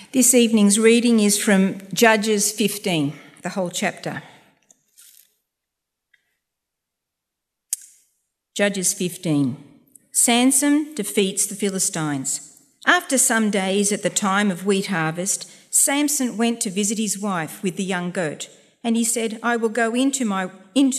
This evening's reading is from Judges 15, the whole chapter. Judges 15. Samson defeats the Philistines. After some days at the time of wheat harvest, Samson went to visit his wife with the young goat, and he said, "I will go into my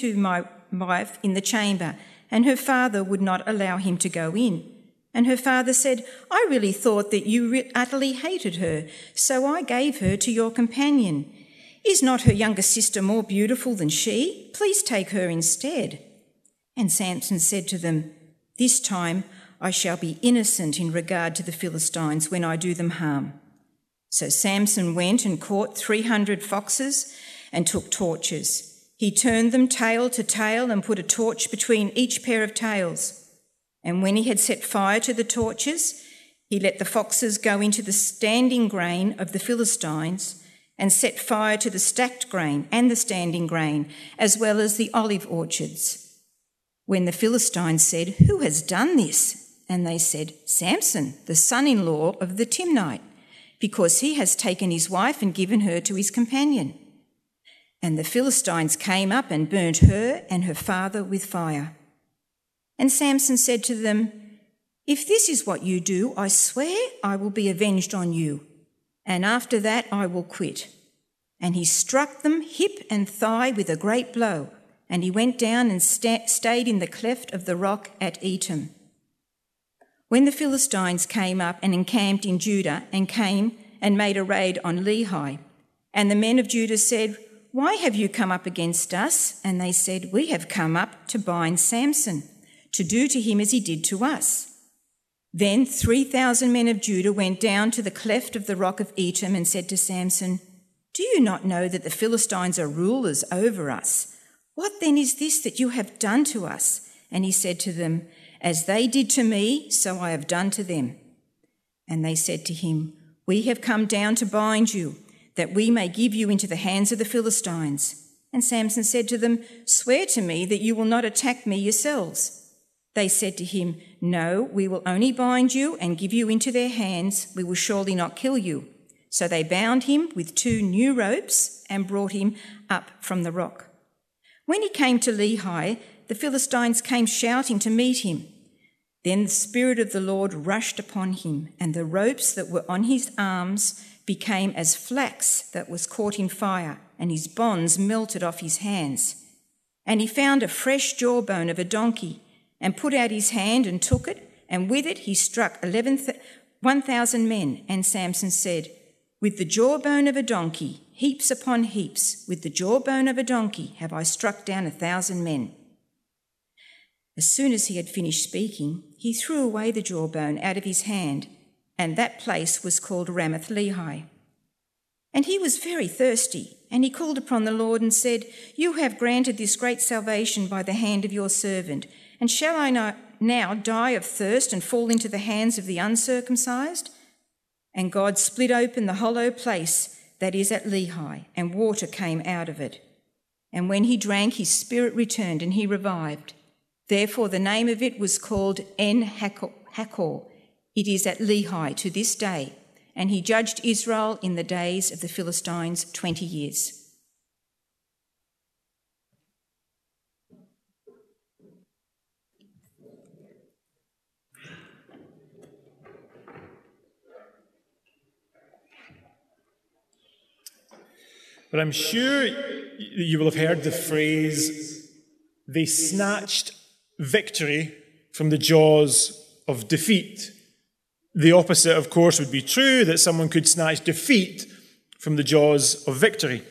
wife in the chamber," and her father would not allow him to go in. And her father said, "I really thought that you utterly hated her, so I gave her to your companion. Is not her younger sister more beautiful than she? Please take her instead." And Samson said to them, "This time I shall be innocent in regard to the Philistines when I do them harm." So Samson went and caught 300 foxes and took torches. He turned them tail to tail and put a torch between each pair of tails. And when he had set fire to the torches, he let the foxes go into the standing grain of the Philistines and set fire to the stacked grain and the standing grain, as well as the olive orchards. When the Philistines said, "Who has done this?" And they said, "Samson, the son-in-law of the Timnite, because he has taken his wife and given her to his companion." And the Philistines came up and burnt her and her father with fire. And Samson said to them, "If this is what you do, I swear I will be avenged on you, and after that I will quit." And he struck them hip and thigh with a great blow, and he went down and stayed in the cleft of the rock at Etam. When the Philistines came up and encamped in Judah and came and made a raid on Lehi, and the men of Judah said, "Why have you come up against us?" And they said, "We have come up to bind Samson, to do to him as he did to us." Then 3,000 men of Judah went down to the cleft of the rock of Etam and said to Samson, "Do you not know that the Philistines are rulers over us? What then is this that you have done to us?" And he said to them, "As they did to me, so I have done to them." And they said to him, "We have come down to bind you, that we may give you into the hands of the Philistines." And Samson said to them, "Swear to me that you will not attack me yourselves." They said to him, "No, we will only bind you and give you into their hands. We will surely not kill you." So they bound him with 2 new ropes and brought him up from the rock. When he came to Lehi, the Philistines came shouting to meet him. Then the Spirit of the Lord rushed upon him, and the ropes that were on his arms became as flax that was caught in fire, and his bonds melted off his hands. And he found a fresh jawbone of a donkey, and put out his hand and took it, and with it he struck 1,000 men. And Samson said, "With the jawbone of a donkey, heaps upon heaps, with the jawbone of a donkey have I struck down 1,000 men." As soon as he had finished speaking, he threw away the jawbone out of his hand, and that place was called Ramath Lehi. And he was very thirsty, and he called upon the Lord and said, "You have granted this great salvation by the hand of your servant, and shall I now die of thirst and fall into the hands of the uncircumcised?" And God split open the hollow place that is at Lehi, and water came out of it. And when he drank, his spirit returned, and he revived. Therefore the name of it was called En-Hakkore. It is at Lehi to this day. And he judged Israel in the days of the Philistines 20 years. But I'm sure you will have heard the phrase, "They snatched victory from the jaws of defeat." The opposite, of course, would be true, that someone could snatch defeat from the jaws of victory.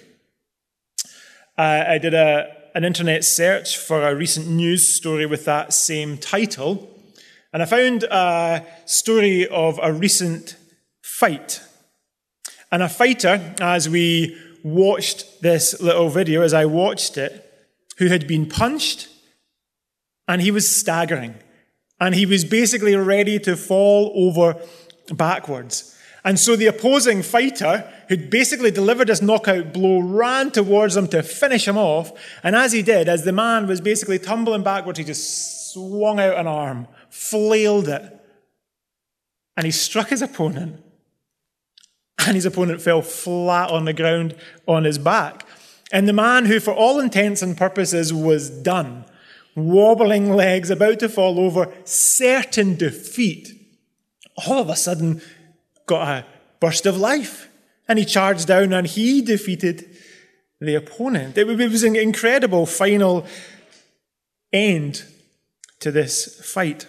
I did an internet search for a recent news story with that same title, and I found a story of a recent fight. And a fighter, as we watched this little video, as I watched it, who had been punched, and he was staggering. And he was basically ready to fall over backwards. And so the opposing fighter, who'd basically delivered his knockout blow, ran towards him to finish him off. And as he did, as the man was basically tumbling backwards, he just swung out an arm, flailed it, and he struck his opponent. and his opponent fell flat on the ground on his back. And the man who, for all intents and purposes, was done, wobbling legs, about to fall over, certain defeat, all of a sudden got a burst of life. And he charged down and he defeated the opponent. It was an incredible final end to this fight.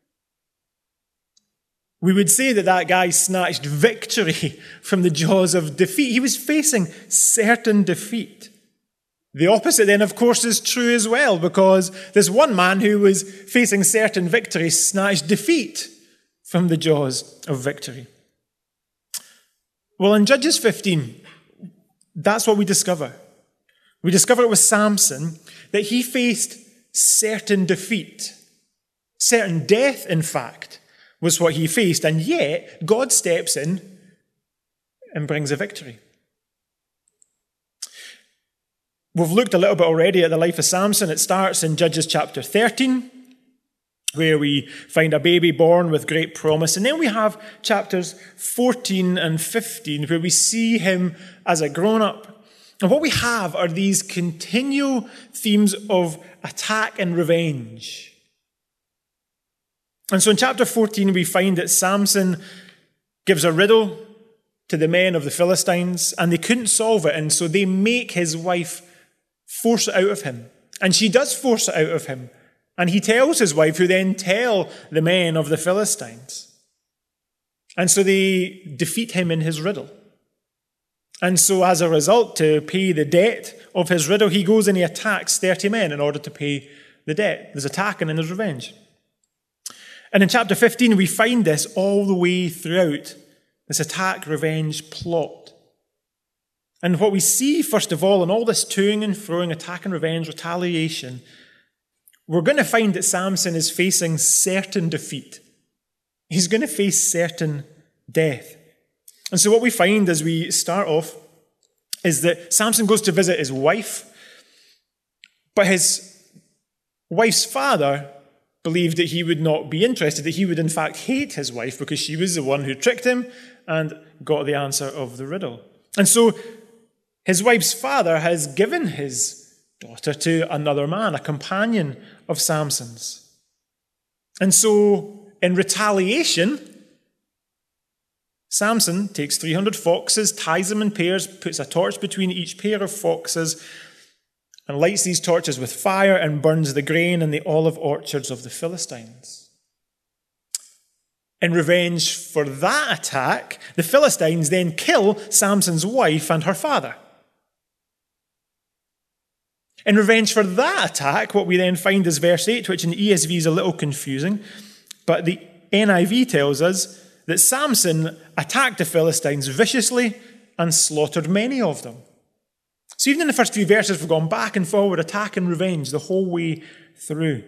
We would say that that guy snatched victory from the jaws of defeat. He was facing certain defeat. The opposite then, of course, is true as well, because this one man who was facing certain victory snatched defeat from the jaws of victory. Well, in Judges 15, that's what we discover. We discover with Samson that he faced certain defeat. Certain death, in fact, was what he faced, and yet God steps in and brings a victory. We've looked a little bit already at the life of Samson. It starts in Judges chapter 13, where we find a baby born with great promise. And then we have chapters 14 and 15, where we see him as a grown-up. And what we have are these continual themes of attack and revenge. And so in chapter 14, we find that Samson gives a riddle to the men of the Philistines, and they couldn't solve it, and so they make his wife force it out of him. And she does force it out of him. And he tells his wife, who then tell the men of the Philistines. And so they defeat him in his riddle. And so as a result, to pay the debt of his riddle, he goes and he attacks 30 men in order to pay the debt. There's attack and then there's revenge. And in chapter 15, we find this all the way throughout, this attack-revenge plot. And what we see, first of all, in all this toing and froing, attack and revenge, retaliation, we're going to find that Samson is facing certain defeat. He's going to face certain death. And so what we find as we start off is that Samson goes to visit his wife, but his wife's father believed that he would not be interested, that he would in fact hate his wife because she was the one who tricked him and got the answer of the riddle. And so his wife's father has given his daughter to another man, a companion of Samson's. And so in retaliation, Samson takes 300 foxes, ties them in pairs, puts a torch between each pair of foxes, and lights these torches with fire and burns the grain in the olive orchards of the Philistines. In revenge for that attack, the Philistines then kill Samson's wife and her father. In revenge for that attack, what we then find is verse 8, which in the ESV is a little confusing, but the NIV tells us that Samson attacked the Philistines viciously and slaughtered many of them. So even in the first few verses, we've gone back and forward, attack and revenge the whole way through.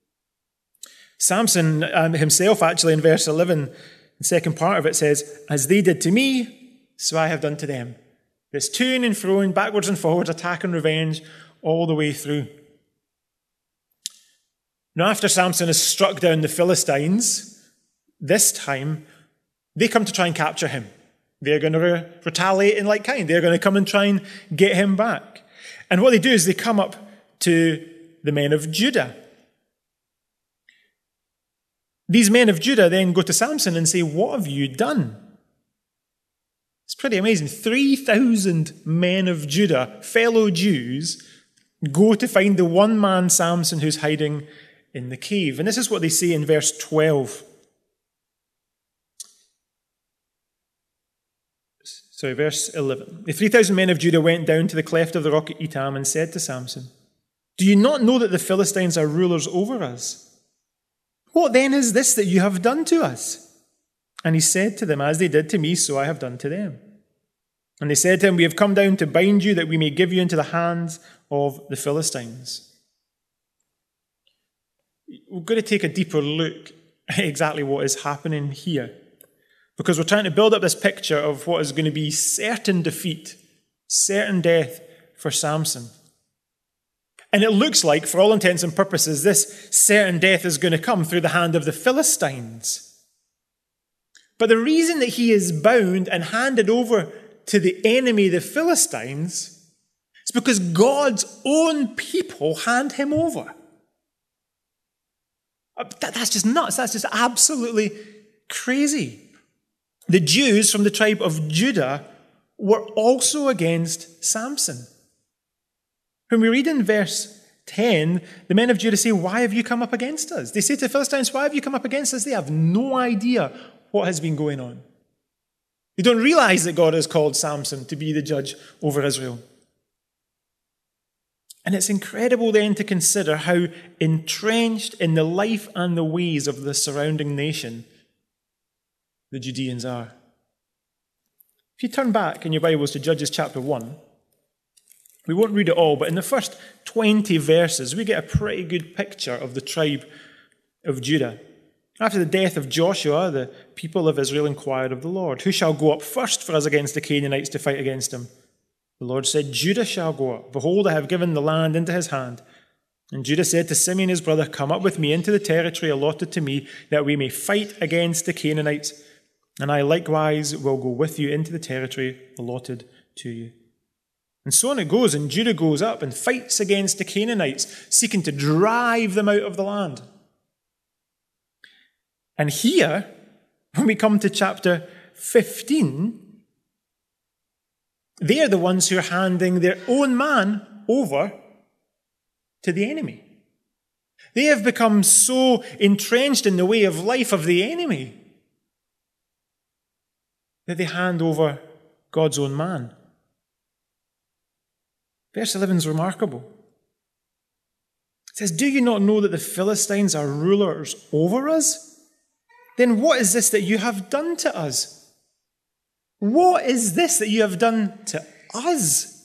Samson himself, actually, in verse 11, the second part of it says, "As they did to me, so I have done to them." This toing and froing, backwards and forwards, attack and revenge, all the way through. Now, after Samson has struck down the Philistines, this time, they come to try and capture him. They're going to retaliate in like kind. They're going to come and try and get him back. And what they do is they come up to the men of Judah. These men of Judah then go to Samson and say, "What have you done?" It's pretty amazing. 3,000 men of Judah, fellow Jews, go to find the one man, Samson, who's hiding in the cave. And this is what they say in verse 12. Verse 11. The 3,000 men of Judah went down to the cleft of the rock at Etam and said to Samson, "Do you not know that the Philistines are rulers over us? What then is this that you have done to us?" And he said to them, "As they did to me, so I have done to them." And they said to him, "We have come down to bind you, that we may give you into the hands of the Philistines." We're going to take a deeper look at exactly what is happening here, because we're trying to build up this picture of what is going to be certain defeat, certain death for Samson. And it looks like, for all intents and purposes, this certain death is going to come through the hand of the Philistines. But the reason that he is bound and handed over to the enemy, the Philistines, is because God's own people hand him over. That's just nuts. That's just absolutely crazy. The Jews from the tribe of Judah were also against Samson. When we read in verse 10, the men of Judah say, "Why have you come up against us?" They say to the Philistines, "Why have you come up against us?" They have no idea what has been going on. They don't realize that God has called Samson to be the judge over Israel. And it's incredible then to consider how entrenched in the life and the ways of the surrounding nation the Judeans are. If you turn back in your Bibles to Judges chapter 1, we won't read it all, but in the first 20 verses, we get a pretty good picture of the tribe of Judah. After the death of Joshua, the people of Israel inquired of the Lord, "Who shall go up first for us against the Canaanites to fight against them?" The Lord said, "Judah shall go up. Behold, I have given the land into his hand." And Judah said to Simeon his brother, "Come up with me into the territory allotted to me, that we may fight against the Canaanites. And I likewise will go with you into the territory allotted to you." And so on it goes, and Judah goes up and fights against the Canaanites, seeking to drive them out of the land. And here, when we come to chapter 15, they are the ones who are handing their own man over to the enemy. They have become so entrenched in the way of life of the enemy that they hand over God's own man. Verse 11 is remarkable. It says, "Do you not know that the Philistines are rulers over us? Then what is this that you have done to us?" What is this that you have done to us?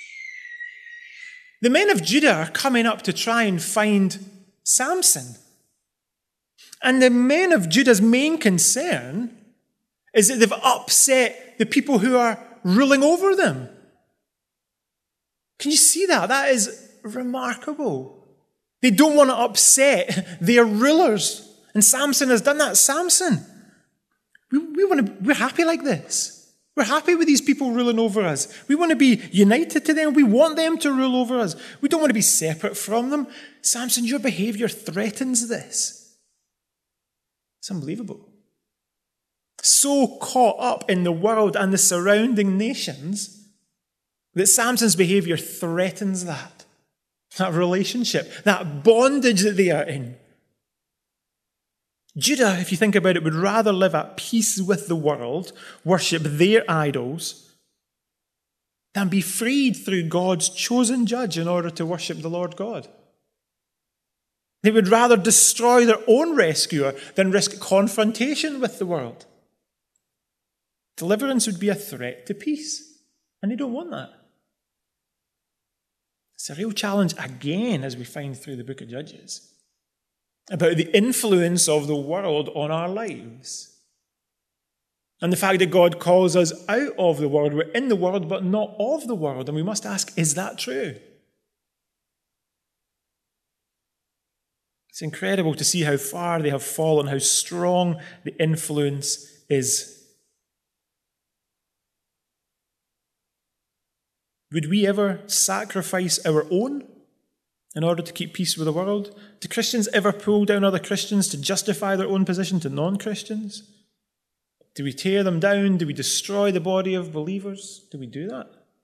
The men of Judah are coming up to try and find Samson. And the men of Judah's main concern is that they've upset the people who are ruling over them. Can you see that? That is remarkable. They don't want to upset their rulers. And Samson has done that. Samson, we're happy like this. We're happy with these people ruling over us. We want to be united to them. We want them to rule over us. We don't want to be separate from them. Samson, your behavior threatens this. It's unbelievable. So caught up in the world and the surrounding nations that Samson's behavior threatens that relationship, that bondage that they are in. Judah, if you think about it, would rather live at peace with the world, worship their idols, than be freed through God's chosen judge in order to worship the Lord God. They would rather destroy their own rescuer than risk confrontation with the world. Deliverance would be a threat to peace, and they don't want that. It's a real challenge again, as we find through the book of Judges, about the influence of the world on our lives. And the fact that God calls us out of the world. We're in the world, but not of the world. And we must ask, is that true? It's incredible to see how far they have fallen, how strong the influence is. Would we ever sacrifice our own in order to keep peace with the world? Do Christians ever pull down other Christians to justify their own position to non-Christians? Do we tear them down? Do we destroy the body of believers? Do we do that?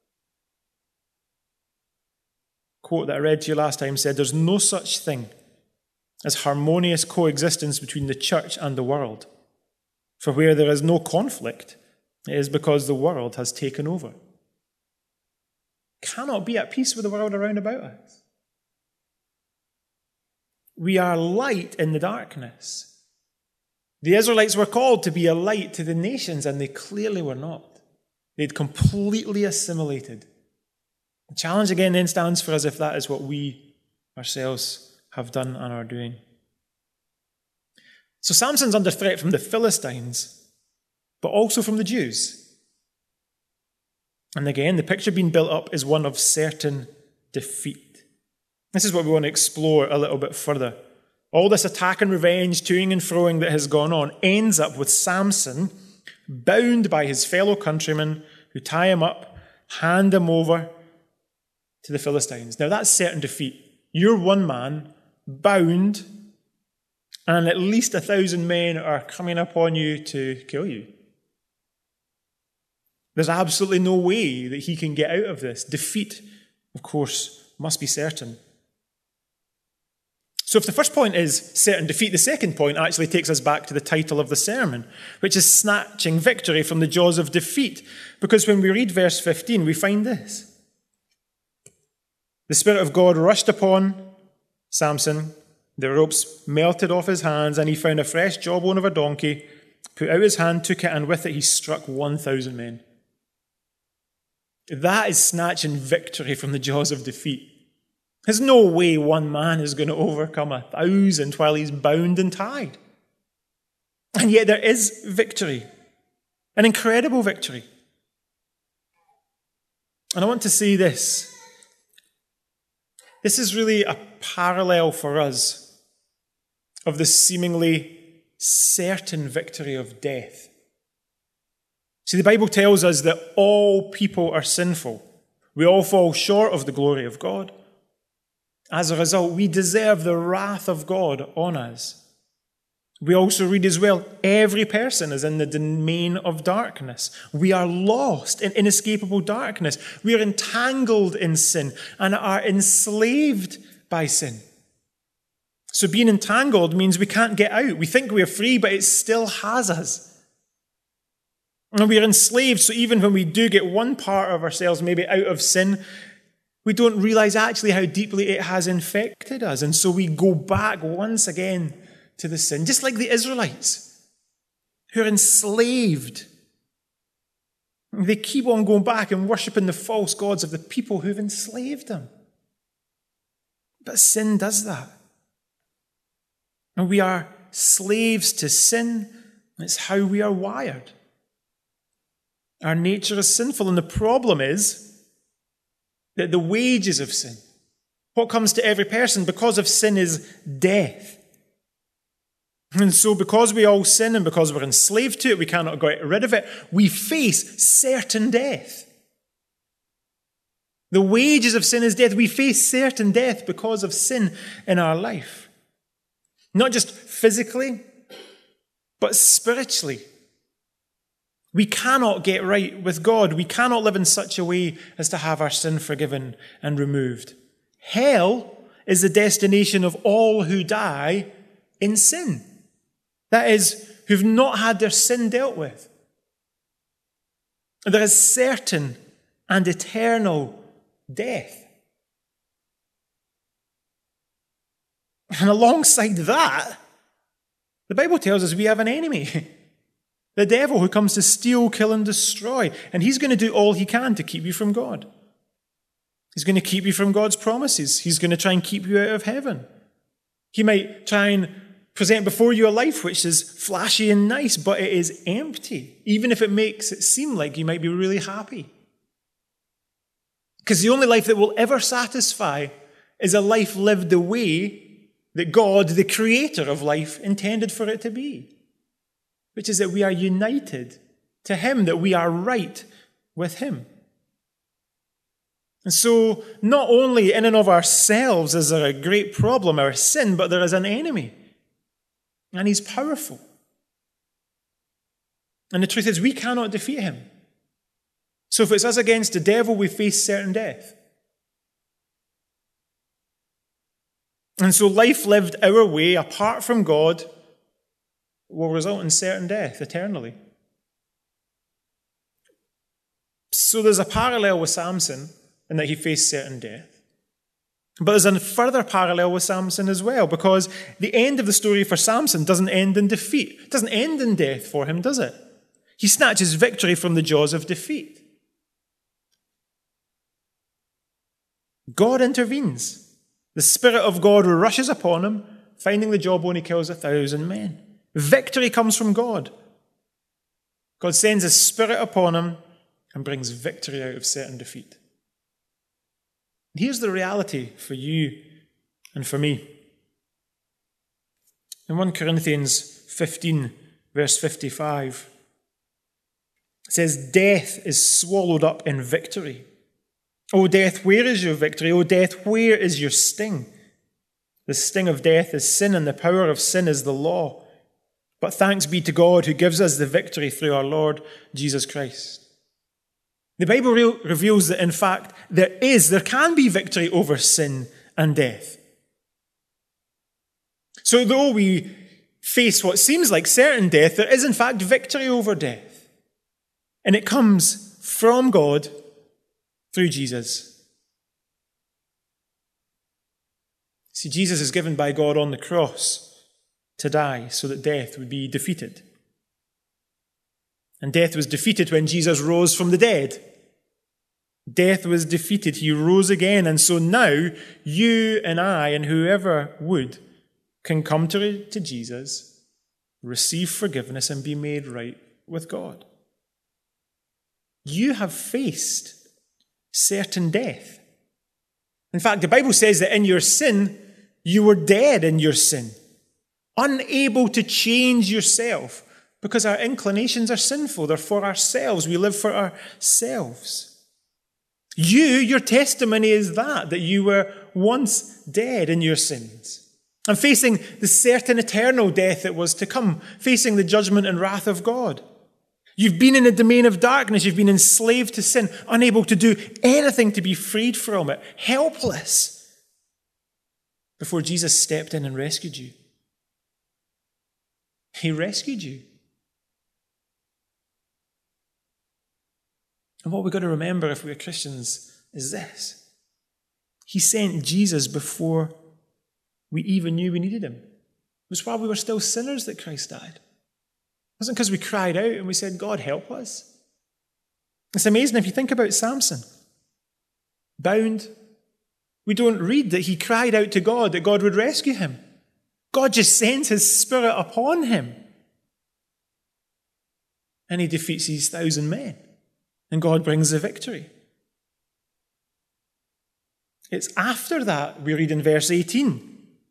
A quote that I read to you last time said, "There's no such thing as harmonious coexistence between the church and the world. For where there is no conflict, it is because the world has taken over." Cannot be at peace with the world around about us. We are light in the darkness. The Israelites were called to be a light to the nations, and they clearly were not. They'd completely assimilated. The challenge again then stands for us if that is what we ourselves have done and are doing. So Samson's under threat from the Philistines, but also from the Jews. And again, the picture being built up is one of certain defeat. This is what we want to explore a little bit further all this attack and revenge, toing and froing that has gone on, ends up with Samson bound by his fellow countrymen who tie him up, hand him over to the Philistines. Now that's certain defeat. You're one man, bound, and at least 1,000 men are coming upon you to kill you. There's absolutely no way that he can get out of this. Defeat, of course, must be certain. So if the first point is certain defeat, the second point actually takes us back to the title of the sermon, which is snatching victory from the jaws of defeat. Because when we read verse 15, we find this. The Spirit of God rushed upon Samson, the ropes melted off his hands, and he found a fresh jawbone of a donkey, put out his hand, took it, and with it he struck 1,000 men. That is snatching victory from the jaws of defeat. There's no way one man is going to overcome 1,000 while he's bound and tied. And yet there is victory, an incredible victory. And I want to say this. This is really a parallel for us of the seemingly certain victory of death. See, the Bible tells us that all people are sinful. We all fall short of the glory of God. As a result, we deserve the wrath of God on us. We also read as well, every person is in the domain of darkness. We are lost in inescapable darkness. We are entangled in sin and are enslaved by sin. So being entangled means we can't get out. We think we are free, but it still has us. And we are enslaved, so even when we do get one part of ourselves maybe out of sin, we don't realize actually how deeply it has infected us. And so we go back once again to the sin, just like the Israelites who are enslaved. They keep on going back and worshipping the false gods of the people who've enslaved them. But sin does that. And we are slaves to sin. It's how we are wired. Our nature is sinful, and the problem is that the wages of sin, what comes to every person because of sin, is death. And so because we all sin and because we're enslaved to it, we cannot get rid of it, we face certain death. The wages of sin is death. We face certain death because of sin in our life. Not just physically, but spiritually. We cannot get right with God. We cannot live in such a way as to have our sin forgiven and removed. Hell is the destination of all who die in sin. That is, who've not had their sin dealt with. There is certain and eternal death. And alongside that, the Bible tells us we have an enemy. The devil, who comes to steal, kill, and destroy. And he's going to do all he can to keep you from God. He's going to keep you from God's promises. He's going to try and keep you out of heaven. He might try and present before you a life which is flashy and nice, but it is empty, even if it makes it seem like you might be really happy. Because the only life that will ever satisfy is a life lived the way that God, the creator of life, intended for it to be. Which is that we are united to him, that we are right with him. And so, not only in and of ourselves is there a great problem, our sin, but there is an enemy. And he's powerful. And the truth is, we cannot defeat him. So if it's us against the devil, we face certain death. And so life lived our way, apart from God, will result in certain death eternally. So there's a parallel with Samson in that he faced certain death. But there's a further parallel with Samson as well, because the end of the story for Samson doesn't end in defeat. It doesn't end in death for him, does it? He snatches victory from the jaws of defeat. God intervenes. The Spirit of God rushes upon him, finding the jawbone, he kills 1,000 men. Victory comes from God. God sends his Spirit upon him and brings victory out of certain defeat. And here's the reality for you and for me. In 1 Corinthians 15, verse 55, it says, "Death is swallowed up in victory. O death, where is your victory? O death, where is your sting? The sting of death is sin, and the power of sin is the law. But thanks be to God who gives us the victory through our Lord Jesus Christ." The Bible reveals that, in fact, there can be victory over sin and death. So though we face what seems like certain death, there is, in fact, victory over death. And it comes from God through Jesus. See, Jesus is given by God on the cross to die so that death would be defeated. And death was defeated when Jesus rose from the dead. Death was defeated. He rose again. And so now you and I and whoever would can come to Jesus, receive forgiveness, and be made right with God. You have faced certain death. In fact, the Bible says that in your sin, you were dead in your sin, unable to change yourself because our inclinations are sinful. They're for ourselves. We live for ourselves. Your testimony is that you were once dead in your sins and facing the certain eternal death that was to come, facing the judgment and wrath of God. You've been in a domain of darkness. You've been enslaved to sin, unable to do anything to be freed from it, helpless, before Jesus stepped in and rescued you. He rescued you. And what we've got to remember if we're Christians is this. He sent Jesus before we even knew we needed him. It was while we were still sinners that Christ died. It wasn't because we cried out and we said, "God, help us." It's amazing if you think about Samson. Bound. We don't read that he cried out to God that God would rescue him. God just sends his Spirit upon him. And he defeats these 1,000 men. And God brings the victory. It's after that we read in verse 18.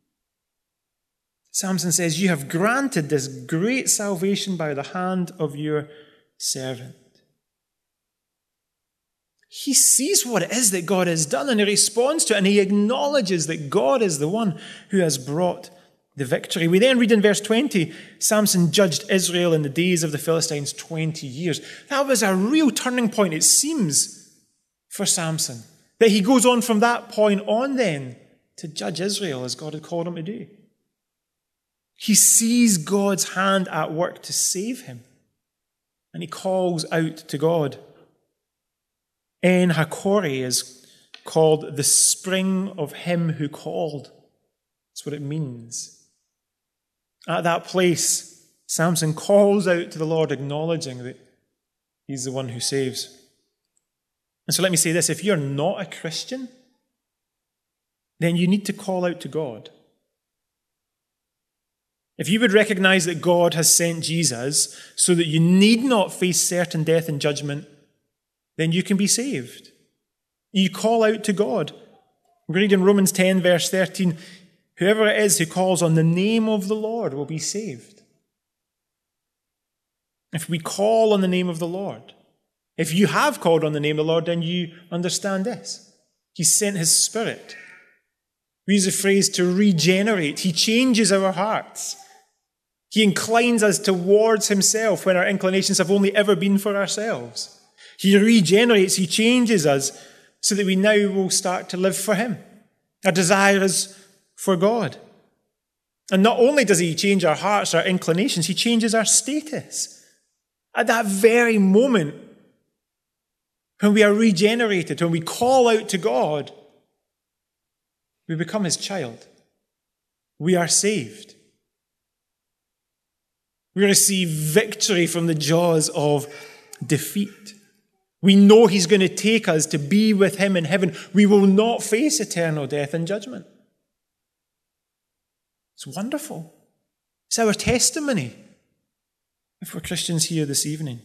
Samson says, "You have granted this great salvation by the hand of your servant." He sees what it is that God has done and he responds to it and he acknowledges that God is the one who has brought the victory. We then read in verse 20, Samson judged Israel in the days of the Philistines 20 years. That was a real turning point, it seems, for Samson. That he goes on from that point on then to judge Israel as God had called him to do. He sees God's hand at work to save him. And he calls out to God. En Hakkore is called the spring of him who called. That's what it means. At that place, Samson calls out to the Lord, acknowledging that he's the one who saves. And so let me say this, if you're not a Christian, then you need to call out to God. If you would recognize that God has sent Jesus so that you need not face certain death and judgment, then you can be saved. You call out to God. We read in Romans 10, verse 13, whoever it is who calls on the name of the Lord will be saved. If we call on the name of the Lord, if you have called on the name of the Lord, then you understand this. He sent his Spirit. We use the phrase to regenerate. He changes our hearts. He inclines us towards himself when our inclinations have only ever been for ourselves. He regenerates, he changes us so that we now will start to live for him. Our desire is for God. And not only does he change our hearts, our inclinations, he changes our status. At that very moment, when we are regenerated, when we call out to God, we become his child. We are saved. We receive victory from the jaws of defeat. We know he's going to take us to be with him in heaven. We will not face eternal death and judgment. It's wonderful. It's our testimony if we're Christians here this evening.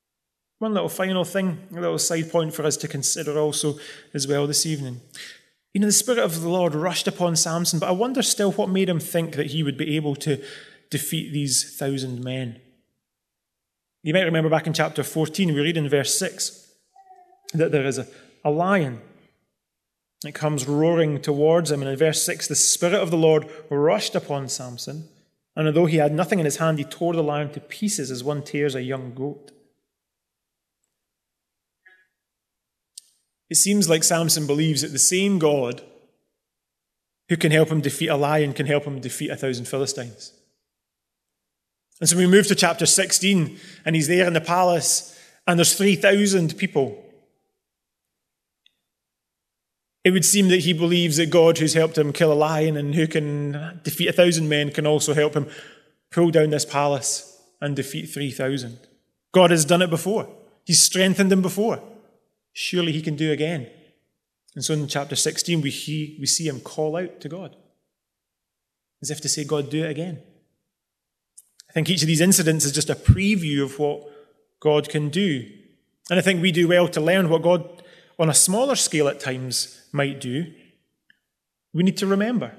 One little final thing, a little side point for us to consider also as well this evening. The Spirit of the Lord rushed upon Samson, but I wonder still what made him think that he would be able to defeat these 1,000 men. You might remember back in chapter 14, we read in verse 6 that there is a lion that comes roaring towards him. And in verse 6, the Spirit of the Lord rushed upon Samson, and although he had nothing in his hand, he tore the lion to pieces as one tears a young goat. It seems like Samson believes that the same God who can help him defeat a lion can help him defeat 1,000 Philistines. And so we move to chapter 16, and he's there in the palace, and there's 3,000 people. It would seem that he believes that God, who's helped him kill a lion and who can defeat 1,000 men, can also help him pull down this palace and defeat 3,000. God has done it before. He's strengthened him before. Surely he can do again. And so in chapter 16, we see him call out to God, as if to say, God, do it again. I think each of these incidents is just a preview of what God can do. And I think we do well to learn what God, on a smaller scale at times, might do. We need to remember.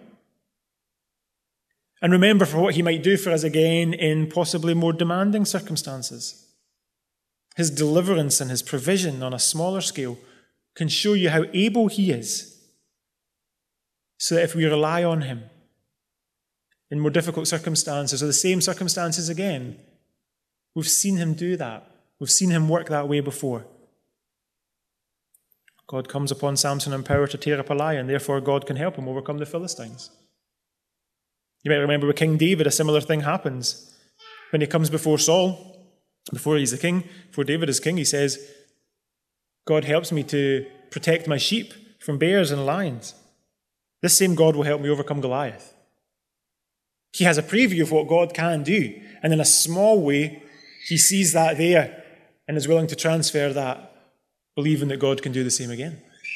And remember for what he might do for us again in possibly more demanding circumstances. His deliverance and his provision on a smaller scale can show you how able he is, so that if we rely on him in more difficult circumstances, or the same circumstances again, we've seen him do that. We've seen him work that way before. God comes upon Samson in power to tear up a lion, therefore God can help him overcome the Philistines. You might remember with King David, a similar thing happens. When he comes before Saul, before he's the king, before David is king, he says, God helps me to protect my sheep from bears and lions. This same God will help me overcome Goliath. He has a preview of what God can do, and in a small way, he sees that there and is willing to transfer that, believing that God can do the same again.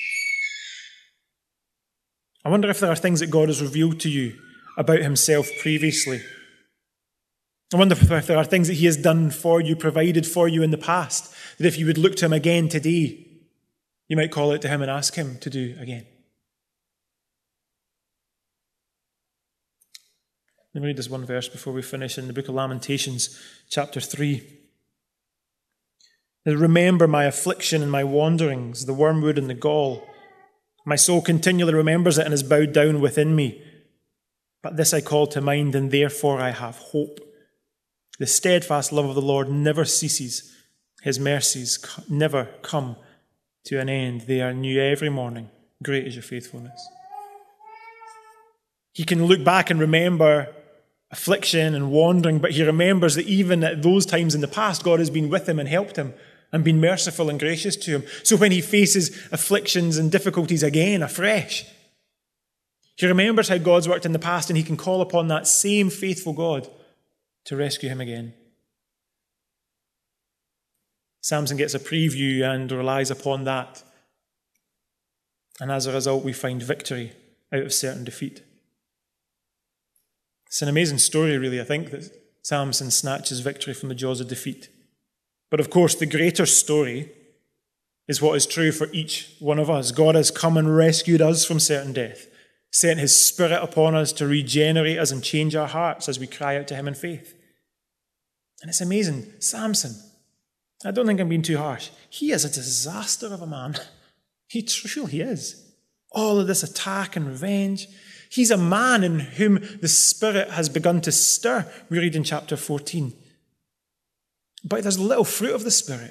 I wonder if there are things that God has revealed to you about himself previously. I wonder if there are things that he has done for you, provided for you in the past, that if you would look to him again today, you might call out to him and ask him to do again. Let me read this one verse before we finish in the book of Lamentations, chapter 3. Remember my affliction and my wanderings, the wormwood and the gall. My soul continually remembers it and is bowed down within me. But this I call to mind, and therefore I have hope. The steadfast love of the Lord never ceases. His mercies never come to an end. They are new every morning. Great is your faithfulness. He can look back and remember affliction and wandering, but he remembers that even at those times in the past, God has been with him and helped him and been merciful and gracious to him. So when he faces afflictions and difficulties again, afresh, he remembers how God's worked in the past, and he can call upon that same faithful God to rescue him again. Samson gets a preview and relies upon that. And as a result, we find victory out of certain defeat. It's an amazing story, really, I think, that Samson snatches victory from the jaws of defeat. But of course, the greater story is what is true for each one of us. God has come and rescued us from certain death, sent his Spirit upon us to regenerate us and change our hearts as we cry out to him in faith. And it's amazing. Samson, I don't think I'm being too harsh. He is a disaster of a man. He truly is. All of this attack and revenge. He's a man in whom the Spirit has begun to stir, we read in chapter 14. But there's little fruit of the Spirit.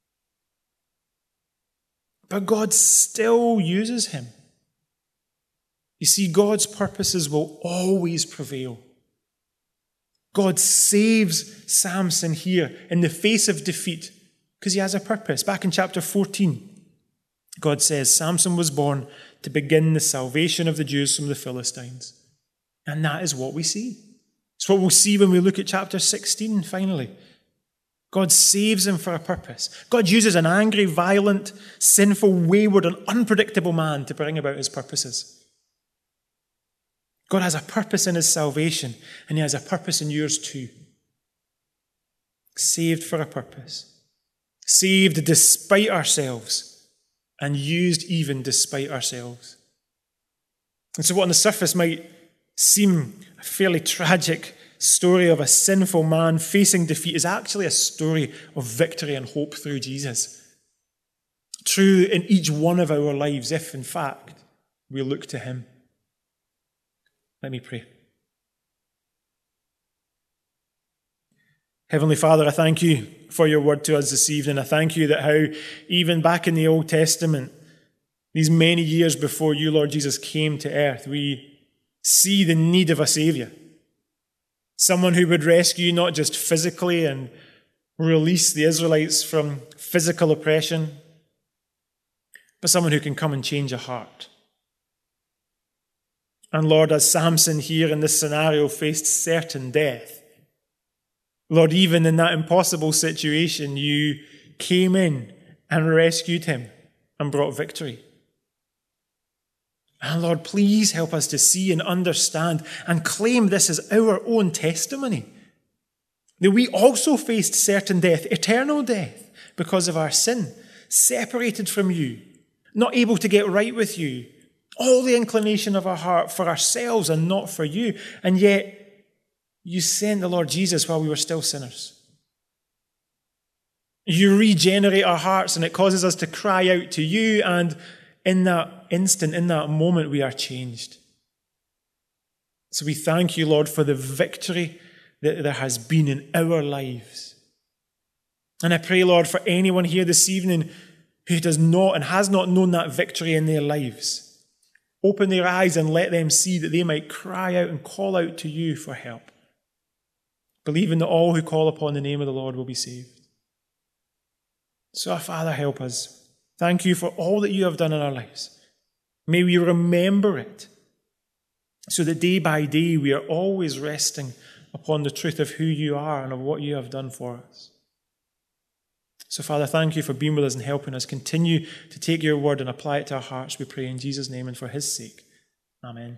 But God still uses him. You see, God's purposes will always prevail. God saves Samson here in the face of defeat because he has a purpose. Back in chapter 14, God says, Samson was born to begin the salvation of the Jews from the Philistines. And that is what we see. It's what we'll see when we look at chapter 16, finally. God saves him for a purpose. God uses an angry, violent, sinful, wayward, and unpredictable man to bring about his purposes. God has a purpose in his salvation, and he has a purpose in yours too. Saved for a purpose. Saved despite ourselves, and used even despite ourselves. And so what on the surface might seem a fairly tragic story of a sinful man facing defeat is actually a story of victory and hope through Jesus. True in each one of our lives, if in fact we look to him. Let me pray. Heavenly Father, I thank you for your word to us this evening. I thank you that how even back in the Old Testament, these many years before you, Lord Jesus, came to earth, we see the need of a Saviour. Someone who would rescue not just physically and release the Israelites from physical oppression, but someone who can come and change a heart. And Lord, as Samson here in this scenario faced certain death, Lord, even in that impossible situation, you came in and rescued him and brought victory. And Lord, please help us to see and understand and claim this as our own testimony. That we also faced certain death, eternal death, because of our sin, separated from you, not able to get right with you, all the inclination of our heart for ourselves and not for you. And yet, you sent the Lord Jesus while we were still sinners. You regenerate our hearts and it causes us to cry out to you, and in that instant, in that moment, we are changed. So we thank you, Lord, for the victory that there has been in our lives. And I pray, Lord, for anyone here this evening who does not and has not known that victory in their lives, open their eyes and let them see that they might cry out and call out to you for help, believing that all who call upon the name of the Lord will be saved. So, our Father, help us. Thank you for all that you have done in our lives. May we remember it, so that day by day we are always resting upon the truth of who you are and of what you have done for us. So, Father, thank you for being with us and helping us continue to take your word and apply it to our hearts, we pray in Jesus' name and for his sake. Amen.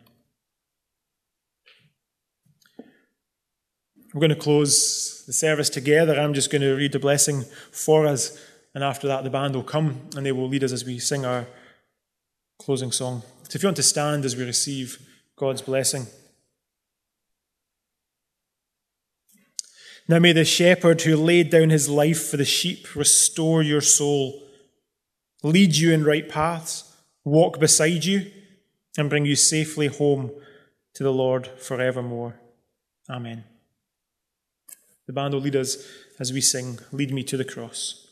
We're going to close the service together. I'm just going to read the blessing for us, and after that the band will come and they will lead us as we sing our closing song. So if you want to stand as we receive God's blessing. Now may the shepherd who laid down his life for the sheep restore your soul, lead you in right paths, walk beside you, and bring you safely home to the Lord forevermore. Amen. The band will lead us as we sing, Lead Me to the Cross.